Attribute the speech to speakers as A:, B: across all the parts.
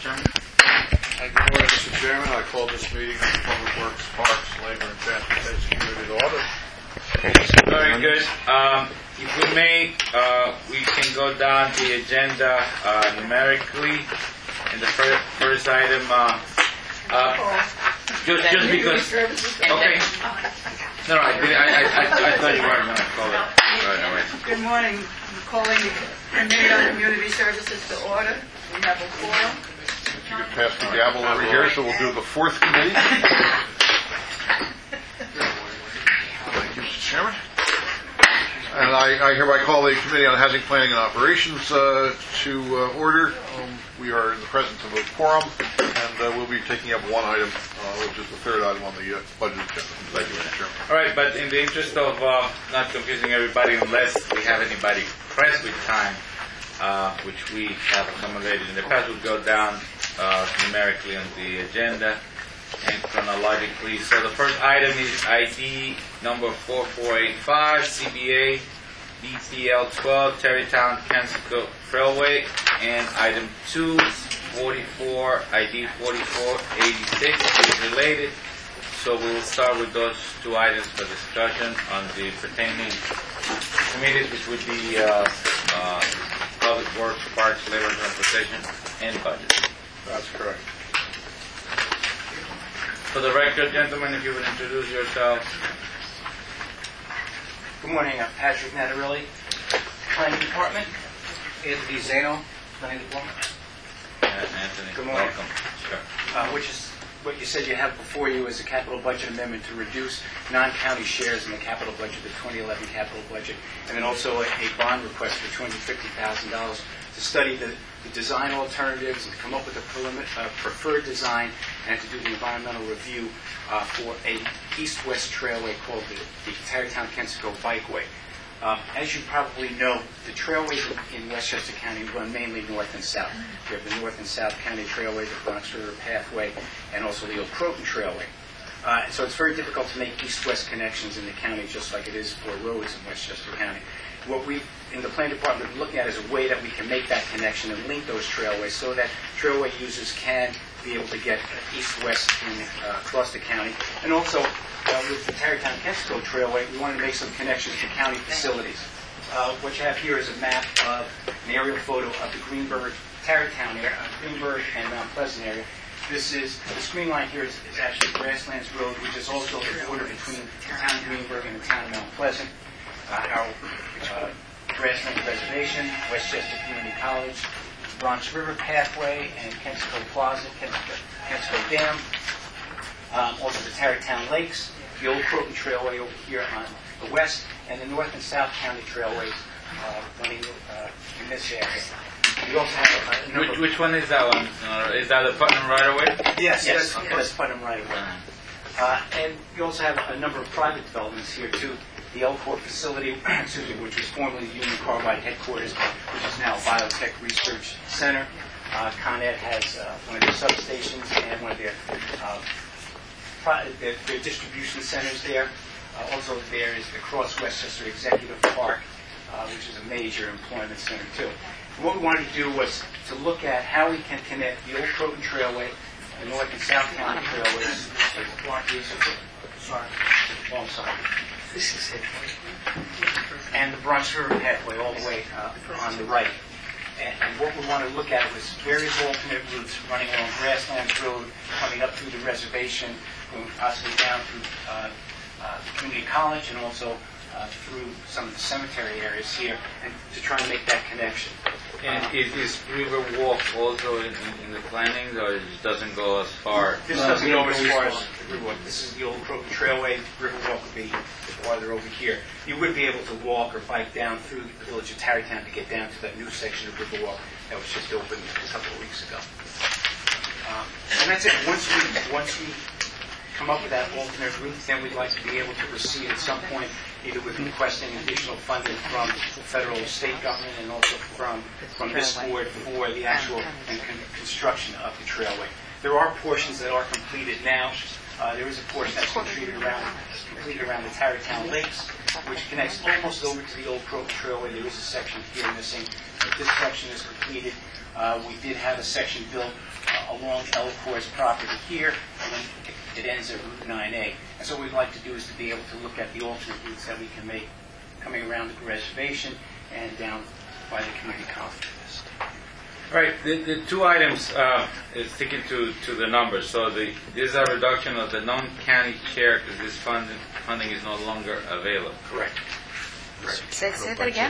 A: Chairman.
B: Good morning, Mr. Chairman. I call this meeting of the Public Works, Parks, Labor, and Transportation Committee to order.
A: Very good. If we may, we can go down the agenda numerically. And the first item, just because. Okay. No, I thought you weren't going to call it right away.
C: Good morning. I'm calling the Committee on Community Services to order. We have a quorum.
B: If you could pass the gavel over here, so we'll do the fourth committee. Thank you, Mr. Chairman. And I hereby call the Committee on Housing, Planning, and Operations to order. We are in the presence of a quorum, and we'll be taking up one item, which is the third item on the budget agenda. Thank you, Mr. Chairman.
A: All right, but in the interest of not confusing everybody, unless we have anybody pressed with time, which we have accommodated in the past, we'll go down numerically on the agenda and chronologically. So the first item is ID number 4485, CBA BTL 12, Tarrytown, Kensico Trailway, and item 244, ID 4486 is related. So we will start with those two items for discussion on the pertaining committees, which would be Public Works, Parks, Labor, Transportation, and Budget.
B: That's correct.
A: For the record, gentlemen, if you would introduce yourselves.
D: Good morning, I'm Patrick Nattarilli, Planning Department. Anthony Zano, Planning Department.
A: Anthony,
D: Good morning.
A: welcome. Sure.
D: Which is what you said you have before you is a capital budget amendment to reduce non-county shares in the capital budget, the 2011 capital budget, and then also a bond request for $250,000 to study the design alternatives and to come up with a preferred design and to do the environmental review for a east-west trailway called the Tarrytown-Kensico Bikeway. As you probably know, the trailways in Westchester County run mainly north and south. We have the North and South County Trailway, the Bronx River Pathway, and also the Old Croton Trailway. So it's very difficult to make east-west connections in the county, just like it is for roads in Westchester County. What we, in the Planning Department, are looking at is a way that we can make that connection and link those trailways so that trailway users can be able to get east-west across the county. And also, with the Tarrytown-Kensico Trailway, we wanted to make some connections to county facilities. What you have here is a map of an aerial photo of the Greenberg, Tarrytown area, Greenberg and Mount Pleasant area. This is, the screen line here is actually Grasslands Road, which is also the border between the town of Greenberg and the town of Mount Pleasant. Our Grasslands Reservation, Westchester Community College, Bronx River Pathway, and Kensico Plaza, Kensico Dam. Also the Tarrytown Lakes, the Old Croton Trailway over here on the west, and the North and South County Trailways running in this area. We also have a number.
A: Which one is that one? Is that the Putnam right-of-way?
D: Yes, that's Putnam right-of-way. And we also have a number of private developments here too. The Elkhorn facility, which was formerly the Union Carbide headquarters, which is now Biotech Research Center. Con Ed has one of their substations and one of their distribution centers there. Also there is the Cross Westchester Executive Park, which is a major employment center too. And what we wanted to do was to look at how we can connect the Old Croton Trailway, the North and South County Trailways, and the Bronx River Pathway all the way on the right. And what we want to look at was various alternate routes running along Grasslands Road, coming up through the reservation, going possibly down through Community College, and also through some of the cemetery areas here, and to try and make that connection.
A: And is River Walk also in the planning, or it doesn't go as far?
D: This doesn't go as far as the Riverwalk. This is the Old Croton Trailway. Riverwalk would be farther over here. You would be able to walk or bike down through the village of Tarrytown to get down to that new section of Riverwalk that was just opened a couple of weeks ago. And that's it. Once we come up with that alternate route, then we'd like to be able to proceed at some point either with requesting additional funding from the federal or state government and also from this board for the actual construction of the trailway. There are portions that are completed now. There is a portion that's completed around the Tarrytown Lakes, which connects almost over to the Old Croton Trailway. There is a section here missing, but this section is completed. We did have a section built along Elcore's property here, and then it ends at Route 9A. And so what we'd like to do is to be able to look at the alternate routes that we can make coming around the reservation and down by the community college.
A: Right. The two items is sticking to the numbers. So this is a reduction of the non-county share because this funding is no longer available.
D: Correct.
E: Say that again?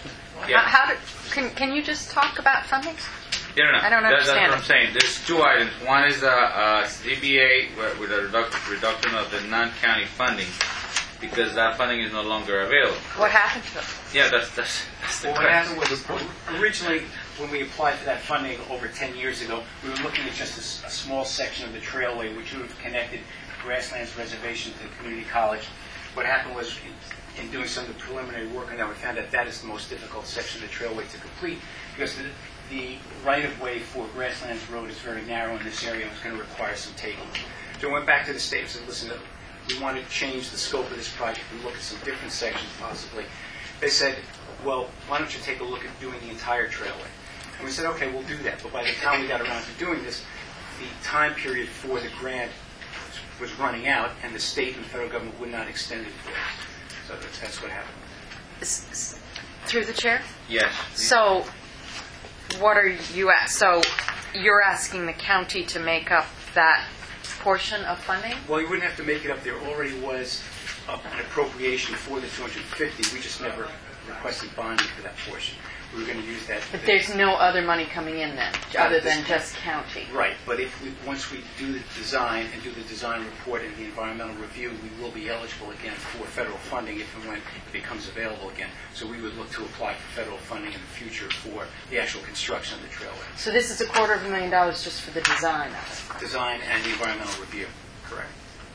A: Yeah.
E: Can you just talk about funding?
A: Yeah, no,
E: I don't understand
A: That's what I'm saying. There's two items. One is a CBA with a reduction of the non-county funding because that funding is no longer available.
E: What happened to it?
A: Yeah, that's the
D: Well, what
A: question.
D: happened was, originally, when we applied for that funding over 10 years ago, we were looking at just a small section of the trailway, which would have connected Grasslands Reservation to the community college. What happened was, in doing some of the preliminary work on that, we found that that is the most difficult section of the trailway to complete, because the right-of-way for Grasslands Road is very narrow in this area and was going to require some taking. So we went back to the state and said, listen, we want to change the scope of this project and look at some different sections possibly. They said, well, why don't you take a look at doing the entire trailway? And we said, okay, we'll do that. But by the time we got around to doing this, the time period for the grant was running out, and the state and federal government would not extend it for us. So that's what happened.
E: Through the chair?
A: Yes.
E: So, what are you at? So, you're asking the county to make up that portion of funding?
D: Well, you wouldn't have to make it up. There already was an appropriation for the 250. We just never requested bonding for that portion. We were going to use that.
E: But there's no other money coming in then, other than just county?
D: Right, but once we do the design and do the design report and the environmental review, we will be eligible again for federal funding if and when it becomes available again. So we would look to apply for federal funding in the future for the actual construction of the trailway.
E: So this is $250,000 just for the design of it?
D: Design and the environmental review, correct.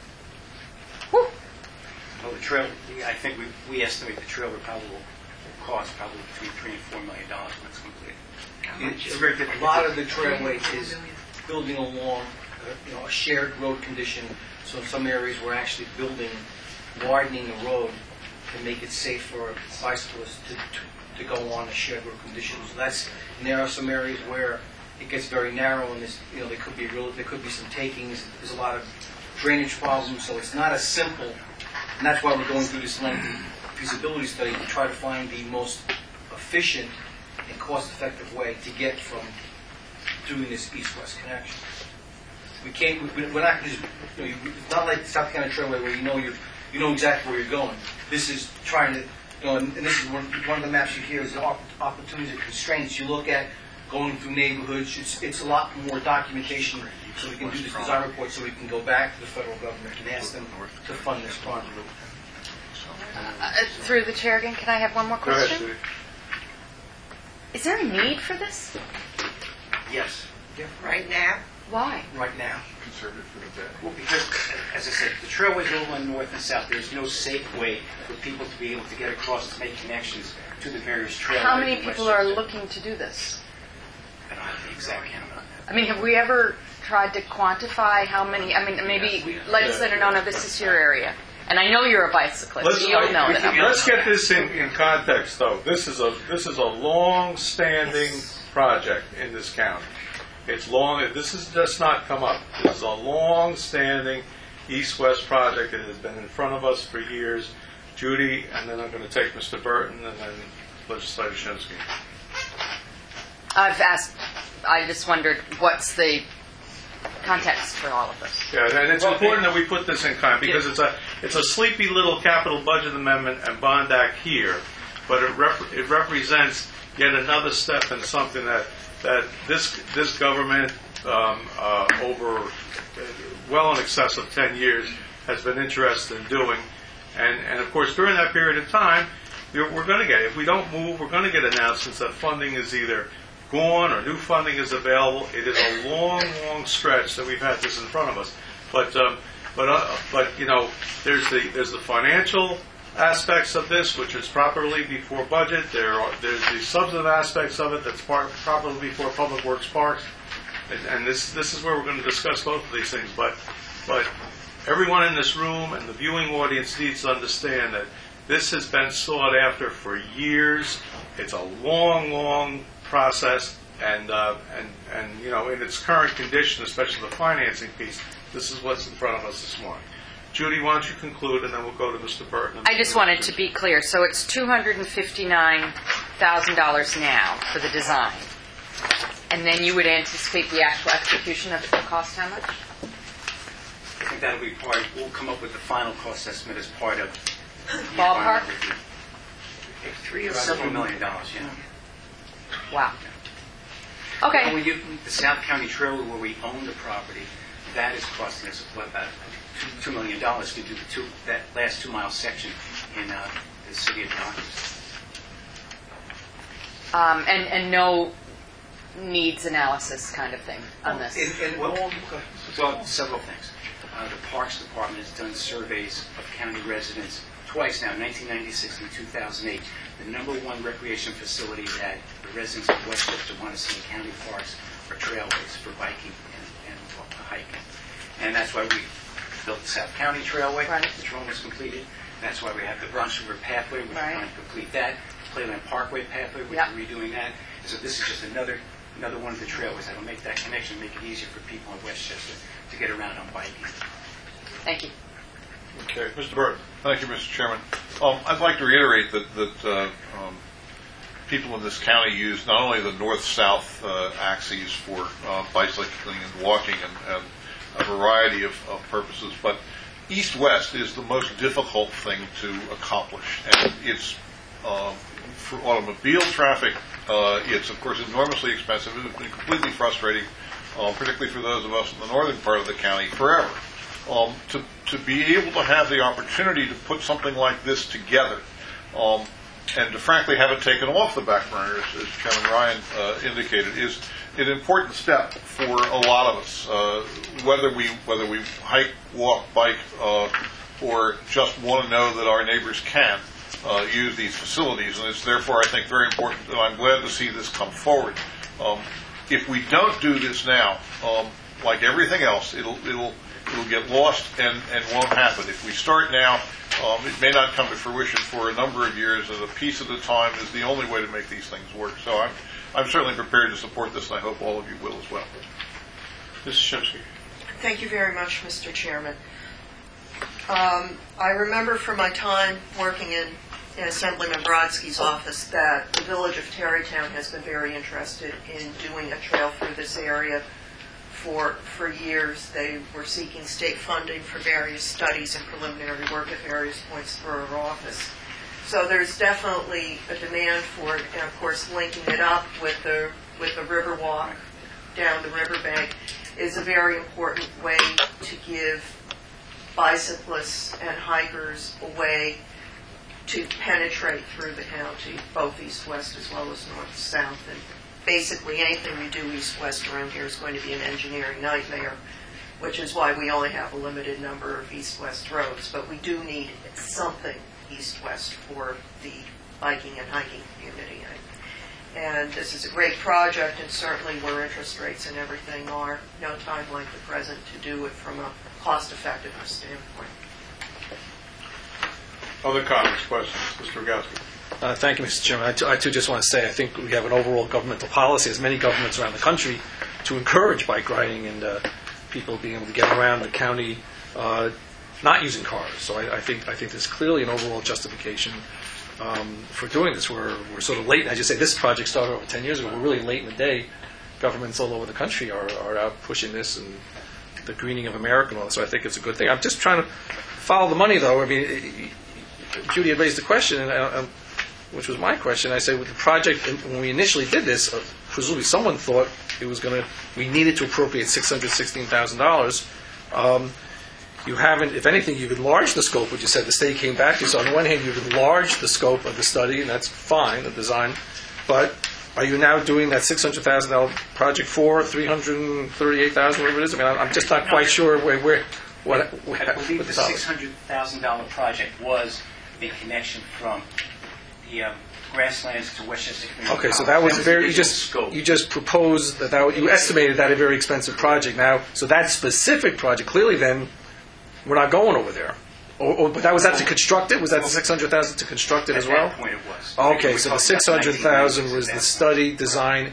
E: Whew.
D: Well, the trail, I think we estimate the trail will cost probably between $3 and $4 million when it's complete.
F: It's very difficult. A lot of the trailway is building along a shared road condition. So in some areas we're actually widening the road to make it safe for bicyclists to go on a shared road condition. So and there are some areas where it gets very narrow, and there could be some takings. There's a lot of drainage problems, so it's not as simple. And that's why we're going through this lengthy feasibility study to try to find the most efficient and cost-effective way to get from doing this east-west connection. We're not just, it's not like the South Carolina Trailway where you know exactly where you're going. This is trying to, and this is one of the maps you hear is the opportunities and constraints. You look at going through neighborhoods. It's a lot more documentation, so we can do this design report, so we can go back to the federal government and ask them to fund this project.
E: Through the chair again, can I have one more
B: Go ahead,
E: question?
B: Judy.
E: Is there a need for this?
D: Yes.
C: Right now?
E: Why?
F: Right now.
B: Conservative for the day.
D: Well, because, as I said, the trailways all run north and south. There's no safe way for people to be able to get across and make connections to the various trailways.
E: How many people are looking to do this?
D: I don't have the exact count on that.
E: I mean, have we ever tried to quantify how many? I mean, maybe legislator, no, this is your area. And I know you're a bicyclist, so you'll know the number.
G: Let's get this in context, though. This is a long-standing project in this county. It's long. This has just not come up. This is a long-standing east-west project that has been in front of us for years. Judy, and then I'm going to take Mr. Burton, and then Legislator Shinsky.
E: I just wondered, what's the context for all of this?
G: Yeah, and it's important that we put this in context because it's a sleepy little capital budget amendment and bond act here, but it represents yet another step in something that this government over well in excess of 10 years has been interested in doing, and of course during that period of time we're going to get, if we don't move, we're going to get announcements that funding is either gone or new funding is available. It is a long stretch that we've had this in front of us. But there's the financial aspects of this, which is properly before budget. There's the substantive aspects of it that's properly before Public Works Parks, and this is where we're going to discuss both of these things. But everyone in this room and the viewing audience needs to understand that this has been sought after for years. It's a long process. And in its current condition, especially the financing piece, this is what's in front of us this morning. Judy, why don't you conclude, and then we'll go to Mr. Burton.
E: I just wanted to be clear. So it's $259,000 now for the design. And then you would anticipate the actual execution of it will cost how much?
D: I think that'll be part, we'll come up with the final cost estimate as part of the
E: Ballpark?
D: review. Several $1 million, yeah.
E: Wow.
D: Well,
E: Okay.
D: the South County Trailer where we own the property, that is costing us about $2 million to do that last 2-mile section in the city of Yonkers.
E: And no needs analysis kind of thing on this.
D: Well, several things. The Parks Department has done surveys of county residents twice now, 1996 and 2008. The number one recreation facility that the residents of Westchester want to see in county parks are trailways for biking and hiking. And that's why we built the South County Trailway, which one was completed. That's why we have the Bronx River Pathway, which we're trying to complete that. Playland Parkway Pathway, we're redoing that. So this is just another one of the trailways that'll make that connection, make it easier for people in Westchester to get around on biking.
E: Thank you.
G: Okay, Mr. Burton.
B: Thank you, Mr. Chairman. I'd like to reiterate that people in this county use not only the north-south axes for bicycling and walking and a variety of purposes, but east-west is the most difficult thing to accomplish. And it's, for automobile traffic, it's, of course, enormously expensive. It's been completely frustrating, particularly for those of us in the northern part of the county, forever. To be able to have the opportunity to put something like this together and to frankly have it taken off the back burner, as Chairman Ryan indicated, is an important step for a lot of us, whether we hike, walk, bike, or just want to know that our neighbors can use these facilities. And it's therefore, I think, very important, and I'm glad to see this come forward. If we don't do this now, like everything else, it'll get lost and won't happen. If we start now, it may not come to fruition for a number of years, and a piece at a time is the only way to make these things work. So I'm certainly prepared to support this, and I hope all of you will as well.
G: Mrs. Shimsky.
H: Thank you very much, Mr. Chairman. I remember from my time working in Assemblyman Brodsky's office that the village of Tarrytown has been very interested in doing a trail through this area. For years, they were seeking state funding for various studies and preliminary work at various points through our office. So there's definitely a demand for it, and of course linking it up with the river walk down the riverbank is a very important way to give bicyclists and hikers a way to penetrate through the county, both east-west as well as north-south. And basically anything we do east-west around here is going to be an engineering nightmare, which is why we only have a limited number of east-west roads. But we do need something east-west for the biking and hiking community. And this is a great project, and certainly where interest rates and everything are, no time like the present to do it from a cost-effectiveness standpoint.
G: Other comments, questions? Mr. Rogowski.
I: Thank you, Mr. Chairman. I too just want to say I think we have an overall governmental policy, as many governments around the country, to encourage bike riding and people being able to get around the county not using cars. So I think there's clearly an overall justification for doing this. We're sort of late. As you say, this project started over 10 years ago. We're really late in the day. Governments all over the country are out pushing this and the greening of America and all that. So I think it's a good thing. I'm just trying to follow the money, though. I mean, Judy had raised the question, which was my question. I said, with the project, when we initially did this, presumably someone thought we needed to appropriate $616,000. You haven't, if anything, you've enlarged the scope, which you said the state came back to. So on the one hand, you've enlarged the scope of the study, and that's fine, the design. But are you now doing that $600,000 project for $338,000, whatever it is? I mean, I'm just not quite sure where
D: I believe the $600,000 project was in connection from the grasslands to Westchester Community
I: Okay, so
D: College.
I: that was very. You just proposed that you estimated that a very expensive project. Now, so that specific project, clearly, then we're not going over there. But that was that to construct it. Was that the $600,000 to construct it as well?
D: At that point, it was.
I: Okay, so the $600,000 was the study, design,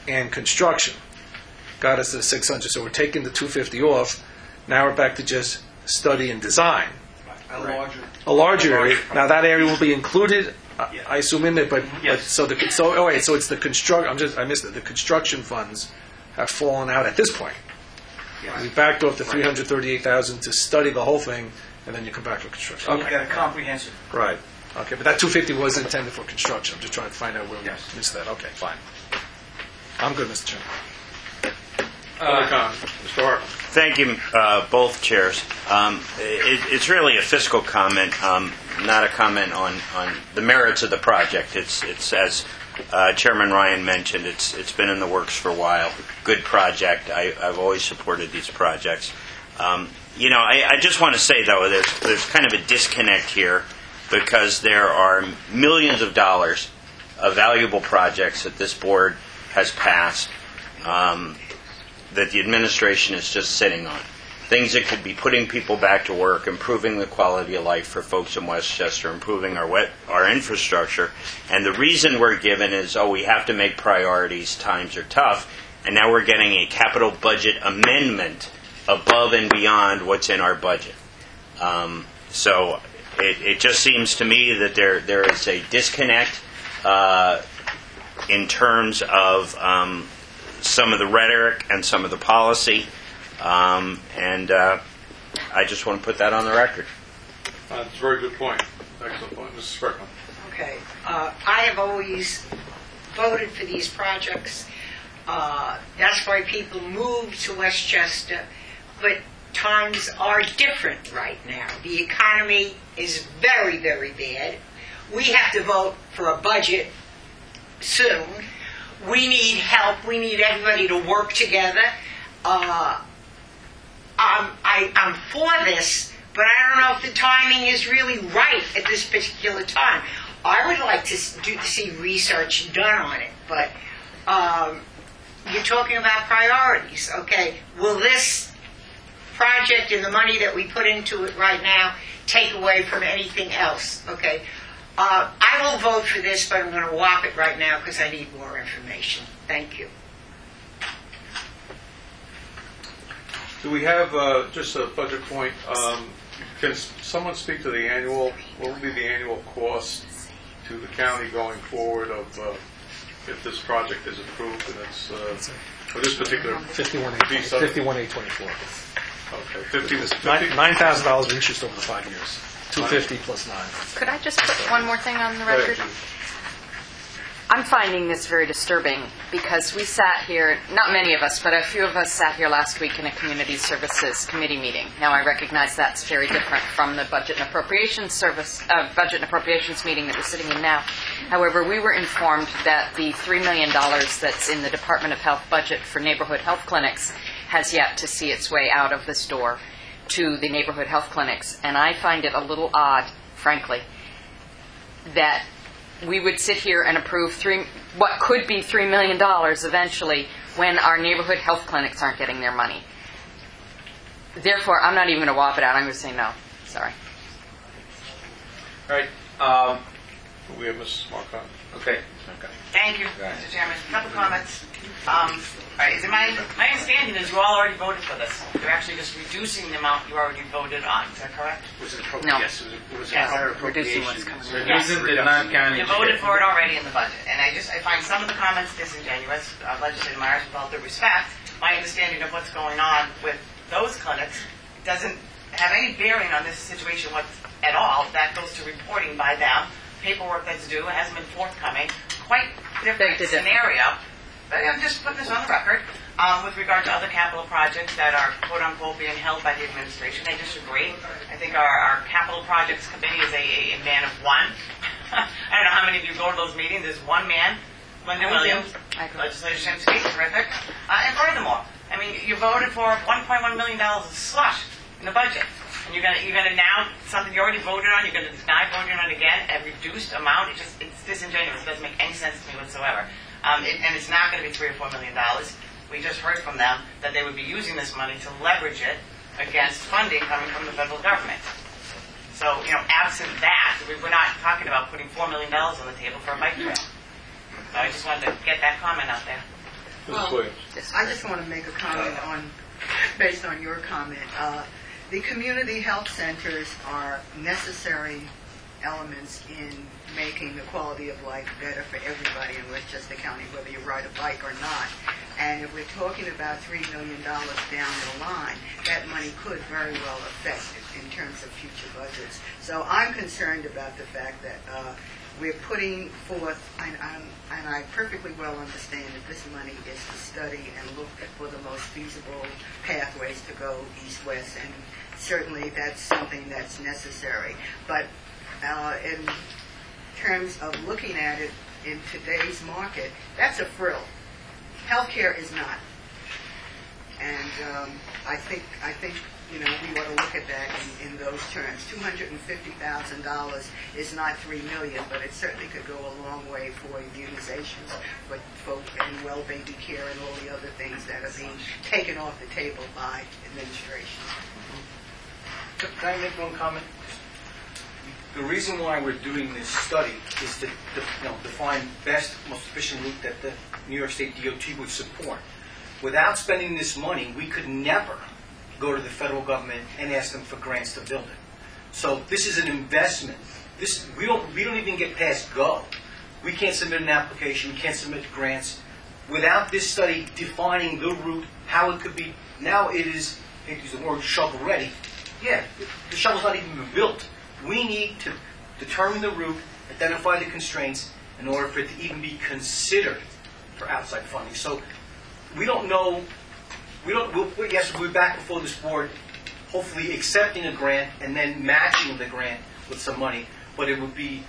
I: and construction got us to the 600. So we're taking the 250 off. Now we're back to just study and design. A larger area. Now that area will be included, I assume, in there. But so it's the construct. I missed it. The construction funds have fallen out at this point. We backed off the 338,000 to study the whole thing, and then you come back for construction.
F: So look at a comprehensive.
I: Right. Okay, but that 250 was intended for construction. I'm just trying to find out where we missed that. Okay, fine. I'm good, Mr. Chairman.
G: Mr. Harper.
J: Thank you, both chairs. It's really a fiscal comment, not a comment on the merits of the project. It's as Chairman Ryan mentioned, it's been in the works for a while. Good project. I've always supported these projects. I just want to say, though, there's kind of a disconnect here because there are millions of dollars of valuable projects that this board has passed that the administration is just sitting on. Things that could be putting people back to work, improving the quality of life for folks in Westchester, improving our infrastructure. And the reason we're given is, we have to make priorities, times are tough, and now we're getting a capital budget amendment above and beyond what's in our budget. So it just seems to me that there is a disconnect in terms of some of the rhetoric and some of the policy. And I just want to put that on the record.
G: That's a very good point. Excellent point. Mrs. Sprickland.
K: Okay. I have always voted for these projects. That's why people move to Westchester. But times are different right now. The economy is very, very bad. We have to vote for a budget soon. We need help. We need everybody to work together. I'm for this, but I don't know if the timing is really right at this particular time. I would like to see research done on it, but you're talking about priorities, okay? Will this project and the money that we put into it right now take away from anything else, okay? I will vote for this, but I'm going to walk it right now because I need more information. Thank you.
G: Do we have just a budget point? Can someone speak to the annual? What will be the annual cost to the county going forward of if this project is approved and it's for this particular
I: 51,824.
G: Okay,
I: $9,000 interest over the 5 years. 250 plus 9.
E: Could I just put one more thing on the record? I'm finding this very disturbing because we sat here, not many of us, but a few of us sat here last week in a Community Services Committee meeting. Now I recognize that's very different from the Budget and Appropriations meeting that we're sitting in now. However, we were informed that the $3 million that's in the Department of Health budget for neighborhood health clinics has yet to see its way out of this door to the neighborhood health clinics. And I find it a little odd, frankly, that we would sit here and approve what could be $3 million eventually when our neighborhood health clinics aren't getting their money. Therefore, I'm not even going to whop it out. I'm going to say no. Sorry.
A: All right.
G: we have Mrs. Marcotte.
A: Okay.
L: Thank you, Mr. Chairman. A couple comments. Is it my understanding is you all already voted for this. You're actually just reducing the amount you already voted on. Is that correct?
E: No.
D: Yes, it was
L: Yes.
D: prior
E: Reducing what's
D: appropriations.
E: coming in.
L: Yes.
A: Reducing the non-county
L: You voted for it already in the budget. And I find some of the comments disingenuous. Legislator Myers, with all due respect, my understanding of what's going on with those clinics doesn't have any bearing on this situation at all. That goes to reporting by them. Paperwork that's due hasn't been forthcoming. Quite different scenario. But I'm just putting this on the record. With regard to other capital projects that are quote-unquote being held by the administration, I disagree. I think our capital projects committee is a man of one. I don't know how many of you go to those meetings. There's one man, Linda Williams, Legislator Shimsky, terrific. And furthermore, I mean, you voted for $1.1 million of slush in the budget. And you're gonna now, something you already voted on, you're going to deny voting on again, a reduced amount. It's disingenuous. It doesn't make any sense to me whatsoever. And it's not going to be $3 or $4 million. We just heard from them that they would be using this money to leverage it against funding coming from the federal government. So, absent that, we're not talking about putting $4 million on the table for a bike trail. So I just wanted to get that comment out there.
C: Well,
G: Williams.
C: I just want to make a comment based on your comment. The community health centers are necessary elements in making the quality of life better for everybody in Westchester County, whether you ride a bike or not. And if we're talking about $3 million down the line, that money could very well affect it in terms of future budgets. So I'm concerned about the fact that we're putting forth, and I perfectly well understand that this money is to study and look for the most feasible pathways to go east-west, and certainly that's something that's necessary. But in terms of looking at it in today's market, that's a frill. Healthcare is not. And I think we ought to look at that in those terms. $250,000 is not $3 million, but it certainly could go a long way for immunizations, for folk and well baby care and all the other things that are being taken off the table by administration.
F: Can I make one comment? The reason why we're doing this study is to define best, most efficient route that the New York State DOT would support. Without spending this money, we could never go to the federal government and ask them for grants to build it. So this is an investment. We don't even get past go. We can't submit an application. We can't submit grants without this study defining the route, how it could be. Now it is, I hate to use the word shovel ready. Yeah, the shovel's not even been built. We need to determine the route, identify the constraints in order for it to even be considered for outside funding. So we don't know. Yes, we'll be back before this board, hopefully accepting a grant and then matching the grant with some money. But we would be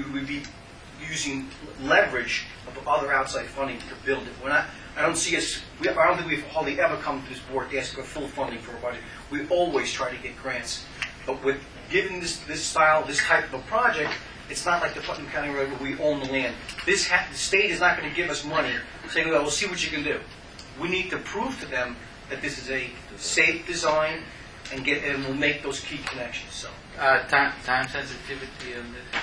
F: using leverage of other outside funding to build it. I don't think we've hardly ever come to this board to ask for full funding for a budget. We always try to get grants. But with given this type of a project, it's not like the Putnam County Road where we own the land. The state is not going to give us money saying, well, we'll see what you can do. We need to prove to them that this is a safe design and we'll make those key connections. So
A: Time sensitivity on this?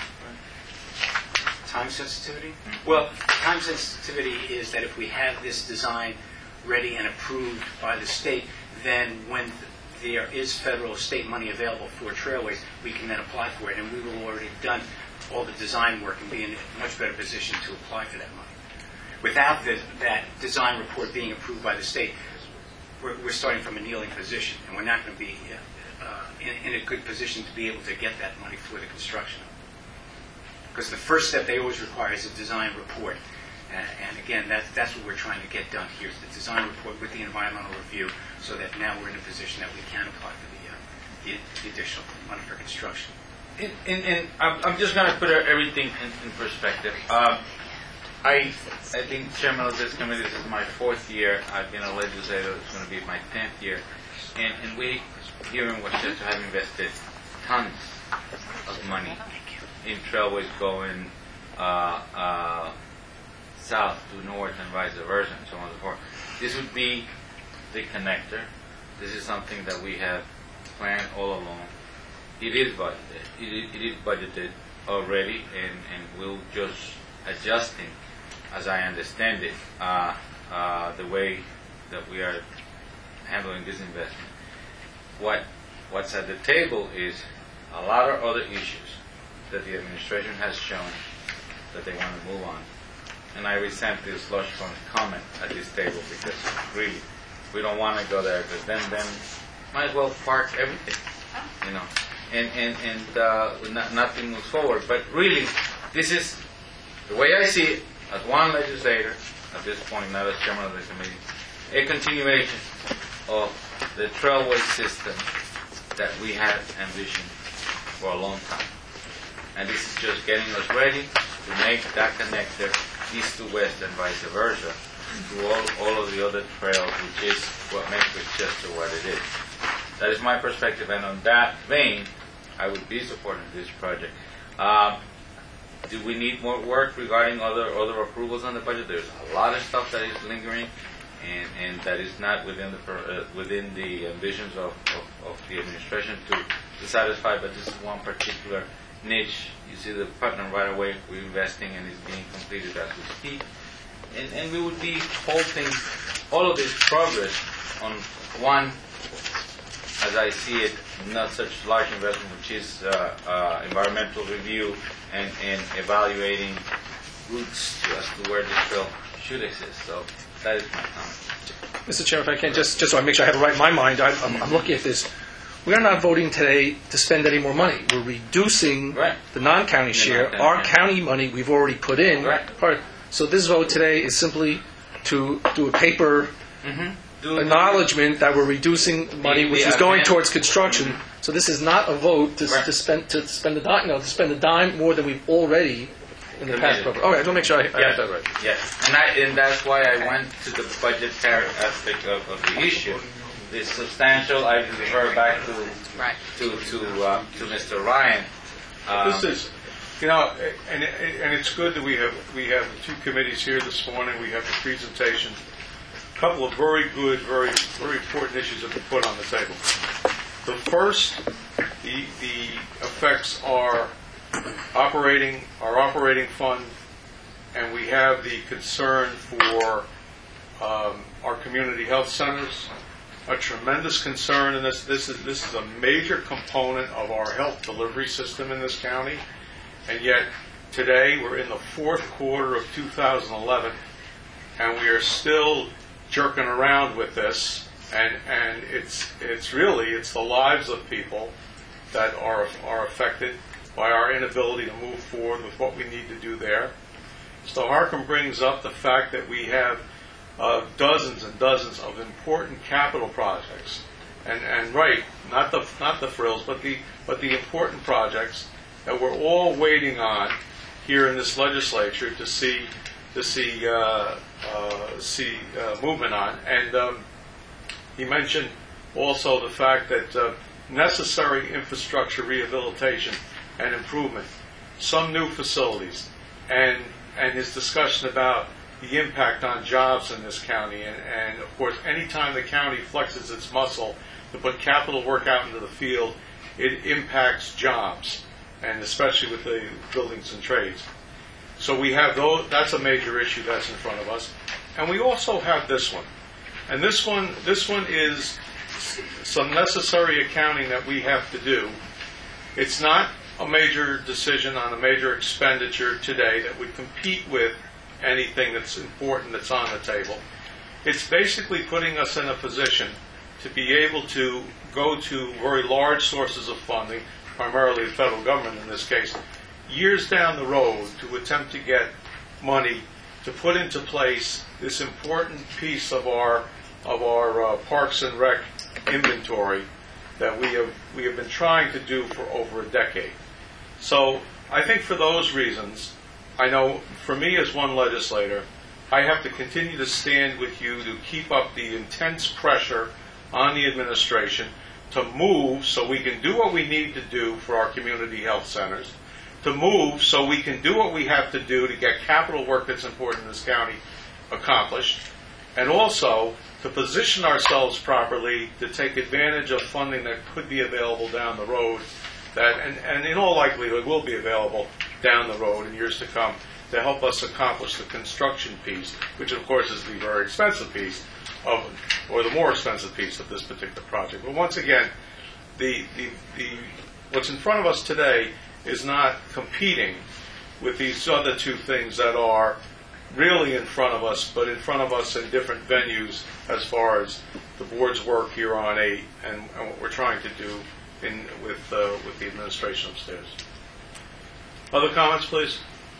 D: Time sensitivity? Well, time sensitivity is that if we have this design ready and approved by the state, then when there is federal state money available for trailways, we can then apply for it, and we will have already done all the design work and be in a much better position to apply for that money. Without that design report being approved by the state, we're starting from a kneeling position, and we're not going to be in a good position to be able to get that money for the construction. Because the first step they always require is a design report. And again, that's what we're trying to get done here, is the design report with the environmental review, so that now we're in a position that we can apply for the additional money for construction.
A: And I'm just going to put everything in perspective. I think chairman of this committee, this is my 4th year. I've been a legislator. It's going to be my 10th year. And we, here in Westchester, have invested tons of money in trailways going south to north and vice versa and so on and so forth. This would be the connector. This is something that we have planned all along. It is budgeted. It is budgeted already, and we'll just adjusting, as I understand it, the way that we are handling this investment. What's at the table is a lot of other issues that the administration has shown that they want to move on. And I resent this slush fund comment at this table, because really, we don't want to go there, because then might as well park everything, and nothing moves forward. But really, this is the way I see it, as one legislator at this point, not as chairman of the committee, a continuation of the trailway system that we had envisioned for a long time. And this is just getting us ready to make that connector east to west and vice versa to all of the other trails, which is what makes Westchester what it is. That is my perspective, and on that vein, I would be supporting this project. Do we need more work regarding other approvals on the budget? There's a lot of stuff that is lingering, and that is not within the envisions of the administration to satisfy. But this is one particular niche. You see the Putnam right away we're investing, and it's being completed as we speak. and we would be halting all of this progress on one, as I see it, not such large investment, which is environmental review and evaluating routes as to where this trail should exist. So that is my comment.
I: Mr. Chair, if I can, just so I make sure I have it right in my mind, I'm looking at this. We are not voting today to spend any more money. We're reducing the non-county share. Our county money we've already put in. So this vote today is simply to do a paper acknowledgement that we're reducing money, which is going towards construction. So this is not a vote to spend a dime more than we've already in the past program. Okay, I want to make sure I got that right.
A: Yes, and that's why I went to the budgetary aspect of the issue. It's substantial. I refer back to Mr. Ryan.
G: This is, and it's good that we have the two committees here this morning. We have the presentation. A couple of very good, very important issues have been put on the table. The first, the effects are our operating fund, and we have the concern for our community health centers. A tremendous concern, and this is a major component of our health delivery system in this county. And yet today we're in the fourth quarter of 2011, and we are still jerking around with this. And it's the lives of people that are affected by our inability to move forward with what we need to do there. So Harcum brings up the fact that we have dozens and dozens of important capital projects, and not the frills, but the important projects that we're all waiting on here in this legislature to see movement on. And he mentioned also the fact that necessary infrastructure rehabilitation and improvement, some new facilities, and his discussion about the impact on jobs in this county. And of course, anytime the county flexes its muscle to put capital work out into the field, it impacts jobs, and especially with the buildings and trades. So we have those. That's a major issue that's in front of us. And we also have this one. And this one is some necessary accounting that we have to do. It's not a major decision on a major expenditure today that would compete with anything that's important that's on the table. It's basically putting us in a position to be able to go to very large sources of funding, primarily the federal government in this case, years down the road to attempt to get money to put into place this important piece of our Parks and Rec inventory that we have been trying to do for over a decade. So I think for those reasons, I know for me as one legislator, I have to continue to stand with you to keep up the intense pressure on the administration to move so we can do what we need to do for our community health centers, to move so we can do what we have to do to get capital work that's important in this county accomplished, and also to position ourselves properly to take advantage of funding that could be available down the road, and in all likelihood will be available down the road in years to come to help us accomplish the construction piece, which of course is the very expensive piece or the more expensive piece of this particular project. But once again, what's in front of us today is not competing with these other two things that are really in front of us, but in front of us in different venues as far as the board's work here on 8 and what we're trying to do with the administration upstairs. Other comments, please?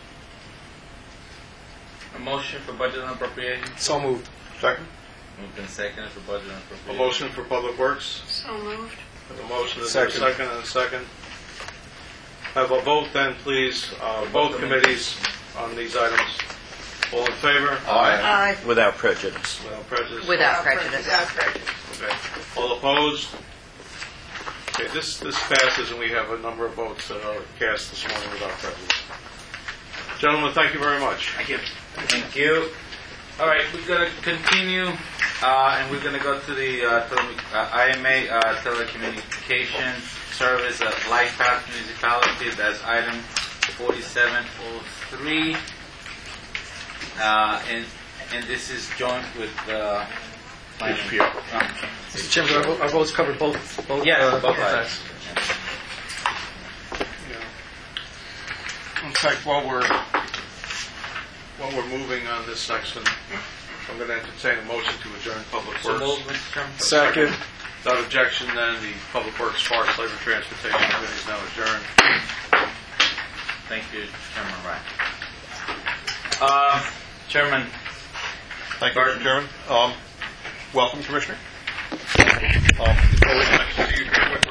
A: A motion for budget and appropriation.
I: So moved.
B: Second?
A: Moved and seconded for budget and appropriation.
B: A motion for Public Works?
H: So moved.
B: A motion, is there a second and a second? Have a vote then, please. Both committees on these items. All in favor?
H: Aye.
J: Without prejudice.
B: Without prejudice?
E: Without prejudice.
H: Without prejudice.
B: Okay. All opposed? Okay, this passes, and we have a number of votes that are cast this morning without prejudice. Gentlemen, thank you very much.
A: Thank you. Thank you. All right, we're going to continue, and we're going to go to the IMA telecommunication service of LifePath municipality. That's item 4703. And and this is joint with
B: HPO.
I: Mr. Chairman, our votes covered both.
A: Yes, both
I: sides.
B: Yeah.
G: In fact, while we're moving on this section, I'm going to entertain a motion to adjourn Public
A: So
G: Works.
A: moved, Mr. Chairman.
I: Second.
G: Without objection, then, the Public Works, Forest, Labor, Transportation Committee is now adjourned.
A: Thank you, Chairman Ryan. Chairman,
B: Thank you, Mr. Chairman. Welcome, Commissioner.